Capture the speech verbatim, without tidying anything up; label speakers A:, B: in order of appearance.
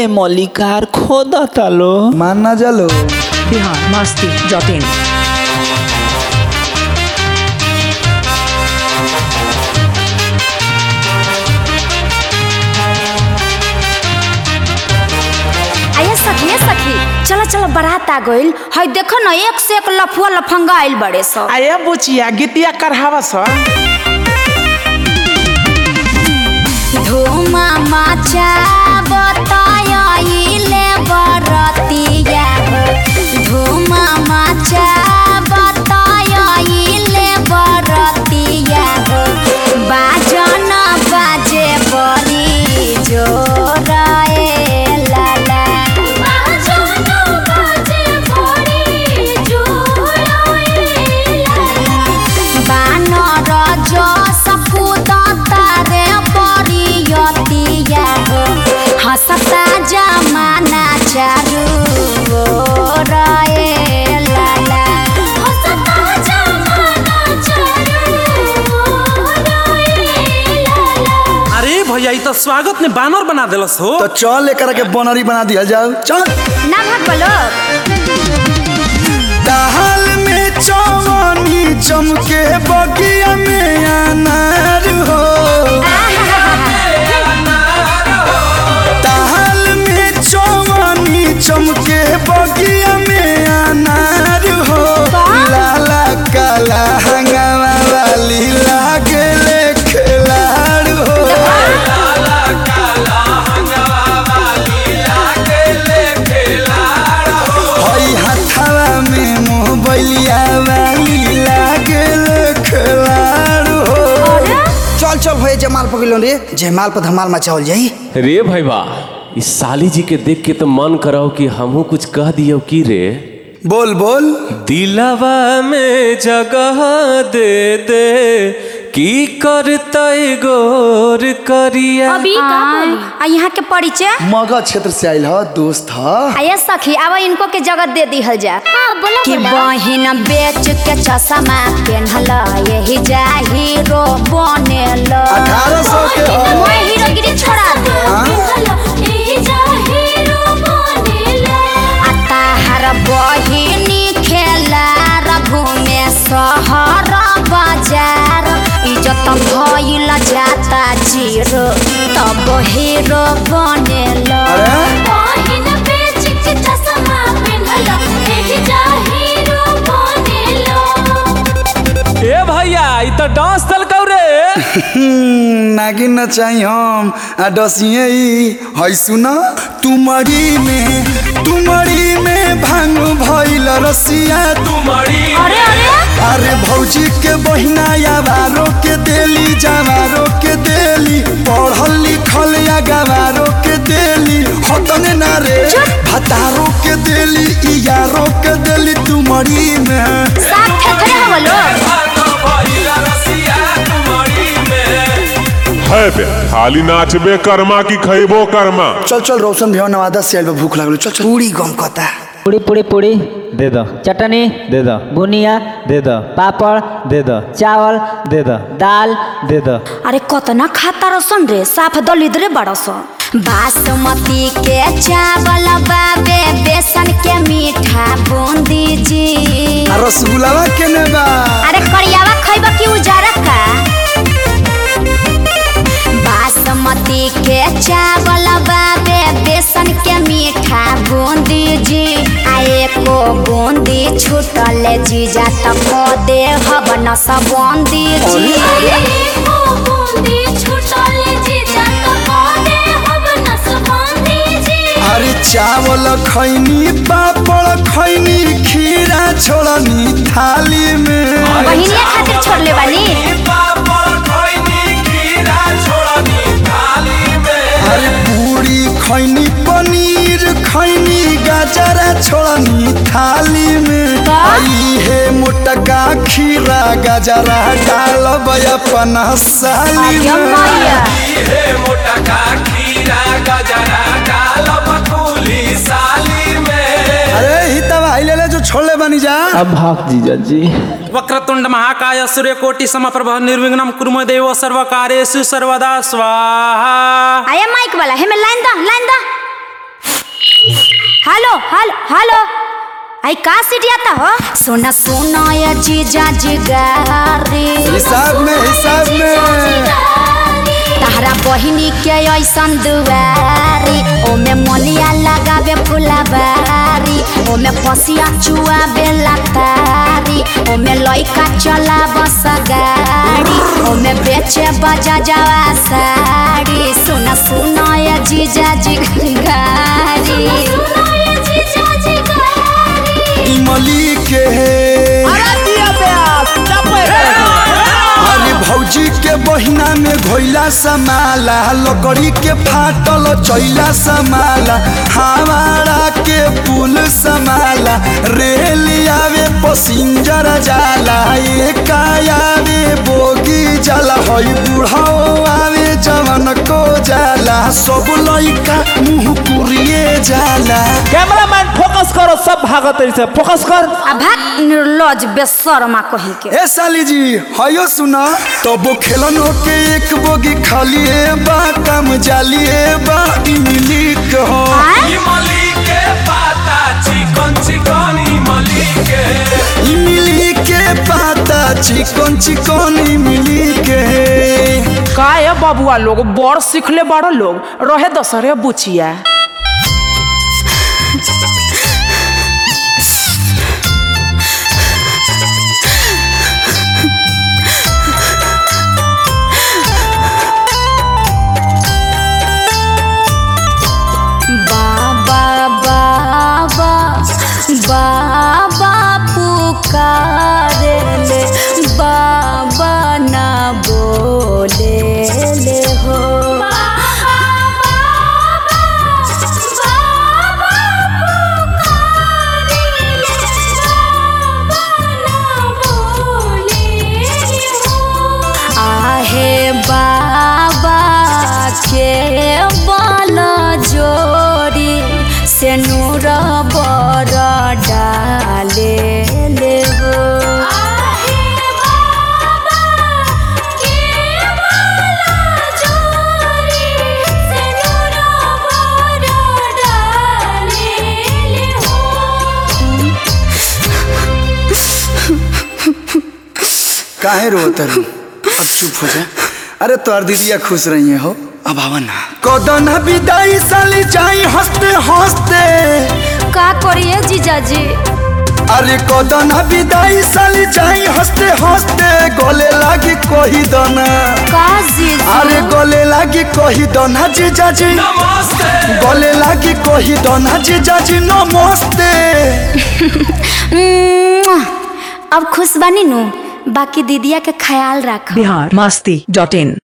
A: ए मलिकार खोदा तालो
B: मानना जालो
C: बिहार मस्ती डॉट इन।
D: सखी सखी चलो चलो बारात आ गइल है। देखो न एक से एक लफुआ लफंगा आइल बड़े सब।
E: आया बुचिया गीतिया करहावा स
D: धूमा माचा बताइले बरतिया धूमा माचा बताइले बरतिया बाजन बाजे बड़ी जोर हंसता जमाना चारू रे लाला हंसता जमाना चारू रे लाला।
E: अरे भैया ये तो स्वागत ने बानर बना देलस हो।
B: तो चल लेकर के बनरी बना दिया जाओ चल
D: ना भाग बोलो
B: दाल में चवनी चमके बगिया में अनार हो चमके बगिया में अनार हो लाला काला हंगामा वाली लागले खिलाड़ हो लाला काला हंगामा वाली लागले खिलाड़ हो हई हथवा में मोहबलिया वाली लागले खिलाड़ हो। चल चल भैया जमाल पकड़ रे जयमाल पर धमाल मचाओल जाई
F: रे भाई वाह इस साली जी के देख के तो मन कराओ कि हमहू कुछ कह दियो की रे।
B: बोल बोल
F: दिलवा में जगह दे दे की करता गोर करिया।
D: अभी आ यहाँ के परिचय
B: मगध क्षेत्र से आइल ह दोस्त ह।
D: आया सखी अब इनको के जगत दे दी हल जा कि बहिन बेच के चश्मा पेनहल यही जा हीरो बनेल
B: अठारह सौ के
D: मैं हीरोगिरी छोड़ा दे यही जा हीरो बनेल आता हर बहिनी खेला रघु में शहर बाजार इज्जत भइल जाता जीरो तब हीरो बनेल बहिन बेच के चश्मा पेनहल यही जा हीरो बनेल।
F: ए भैया ई तो डांस दल कौ रे
B: नागिन न चाहिए हम आ डसिए ई हई सुना तुमरी में तुमरी में भांग भइल रसिया तुमरी
D: अरे अरे
B: अरे भौजी के बहिना यावारो के देली जवारो के देली पढ़ल लिखल या गवारो के देली हतने ना रे भतारो के देली यारो के देली तुमरी में
D: साथ थेथरे हवलो
G: है बे खाली नाचबे कर्मा की खैबो कर्मा।
B: चल चल रोशन भैया नवादा से आइल भूख लागल चल चल पूरी गम कहता
A: पूड़ी पूड़ी पूड़ी दे दो चटनी दे दो बुनिया दे दो पापड़ दे दो चावल दे दो दाल दे दो।
D: अरे कतना खाता रसन रे साफ दलिद्रे बड़स बासमती के चावल बाबे बेसन के मीठा बूंदी जी
B: रसगुल्ला केने बा
D: अरे करियावा खइबा की उजारा का बासमती के चावल बाबे बेसन के मीठा बूंदी जी आए को बूंदी छूटल जीजा तक दे हवन सब बूंदी जी को बूंदी छूटल जीजा तक दे हवन सब बूंदी जी।
B: अरे चावल खैनी पापड़ खैनी खीरा छोड़नी थाली में
D: बहिनिया खातिर छोड़ले बानी
B: अरे पूरी खैनी पनीर खैनी गाजरा छोड़नी थाली में आई है मोटका खीरा गाजरा डाल अपन साली में
F: आई है मोटका खीरा गाजरा डाल बकुली साली में।
B: अरे ही तब आई ले ले जो छोड़ले बनी जा
A: अब भाग जीजा जी।
E: वक्रतुंड महाकाय सूर्यकोटि समप्रभ निर्विघ्नं कुरु देव सर्वकार्येषु सर्वदा स्वाहा।
D: आया माइक वाला है मैं लाइन दा लाइन दा हेलो हेलो हेलो आई का सीढ़ियाता हो सोना सोना ये जीजा जिगारी
B: हिसाब में हिसाब में
D: तहरा बहिनी के ऐसन दुआरी ओमे मलिया लगावे फुलबारी ओमे पसिया चुआवे लतारी ओमे लइका चलाव सगाड़ी ओमे बेचे बजा जावा साड़ी सुना सुना ये जीजा जिगारी
B: इमली के अरे भौजी के बहिना में घोइला समाला लकड़ी के फाटल चैला समाला हमारा के पुल समाला रेल आवे पसिंजर जाला एक आवे बोगी जाला हई बुढ़ाओ आवे जवन को जाला सब लइका मुंह पुरिए जाला।
A: कैमरामैन फोकस करो सब भागत से फोकस कर
D: अब निर्लज बेशर्मा कहीं के
B: ए साली जी हयो सुना तबो खेलनो के एक बोगी खाली बा काम जाली बा इमली के हो
E: इमली के पाता चिकन चिकन इमली के
B: इमली के पाता चिकन चिकन इमली के
C: का है बबुआ लोग बड़ सीखले बड़ लोग रहे दसरे बुचिया
D: बाबा पुकारे ले बाबा ना बोले ले हो आहे बाबा के बल जोड़ी से नूर बर डाले ले हो
B: काहे रोता रू अब चुप हो जा। अरे तोर दीदिया खुश रही है हो अब आवा ना कदन विदाई साली जाई हंसते हंसते
D: का करिए जीजाजी
B: अरे कदन विदाई साली जाई हंसते हंसते गले लागी कही दना
D: का जीजू
B: अरे गले लागी कही दना जीजाजी गले लागी कही दना जीजाजी नमस्ते
D: अब खुश बनी नू बाकी दीदिया के ख्याल रख
C: बिहार मस्ती डॉट इन।